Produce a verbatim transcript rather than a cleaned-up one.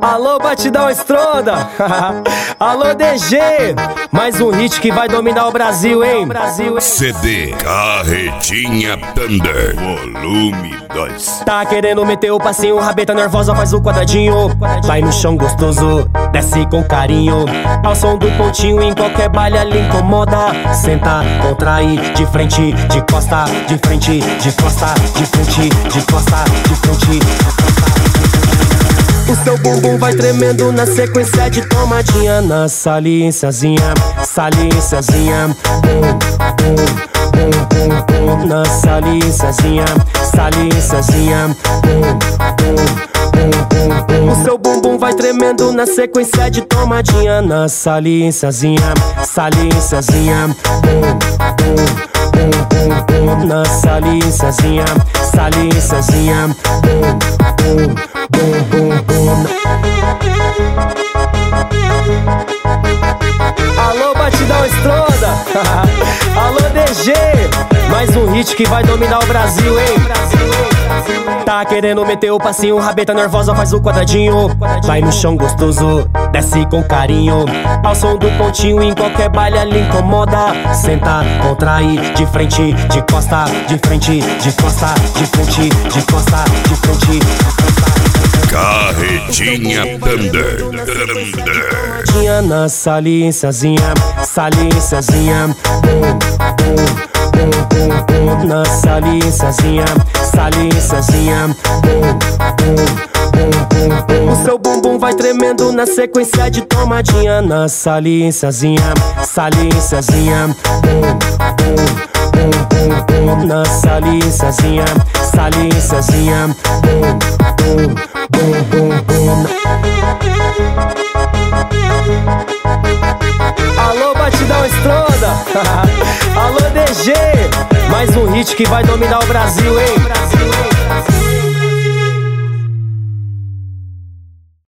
Alô, Batidão Estronda. Alô, D G. Mais um hit que vai dominar o Brasil, hein? Brasil, hein? C D Carretinha Thunder Volume dois. Tá querendo meter o passinho, rabeta nervosa faz o quadradinho. Vai no chão gostoso, desce com carinho. Ao som do pontinho, em qualquer baile ali incomoda. Senta, contrai, de frente, de costa, de frente, de costa, de frente, de costa, de frente, de costa. O seu bumbum vai tremendo na sequência de tomadinha. Na saliênciazinha, saliênciazinha. Bum, bum, bum, bum, bum. Na saliênciazinha, saliênciazinha. Bum, bum, bum, bum, bum. O seu bumbum vai tremendo na sequência de tomadinha. Na saliênciazinha, saliênciazinha. Bum, bum, bum, bum, bum. Na saliênciazinha, saliênciazinha. Bum, bum, bum, bum, bum. Alô, Batidão Estronda. Alô, D G. Mais um hit que vai dominar o Brasil, hein? Tá querendo meter o passinho, rabeta nervosa faz o quadradinho. Vai no chão gostoso, desce com carinho. Ao som do pontinho, em qualquer baile ali incomoda. Senta, contrai, de frente, de costa, de frente, de costa, de frente, de costa, de frente, de costa. Carretinha Thunder Thunder. Tinha na saliênciazinha, saliênciazinha. Bum, bum, bum, bum, bum. Na saliênciazinha, saliênciazinha. Bum, bum, bum, bum, bum. O seu bumbum vai tremendo na sequência de tomadinha. Na saliênciazinha, saliênciazinha. Bum, bum, bum, bum, bum. Na saliênciazinha, saliênciazinha. Bum, bum, bum, bum, bum. Alô, Batidão Estronda. Alô, D G. Mais um hit que vai dominar o Brasil, hein?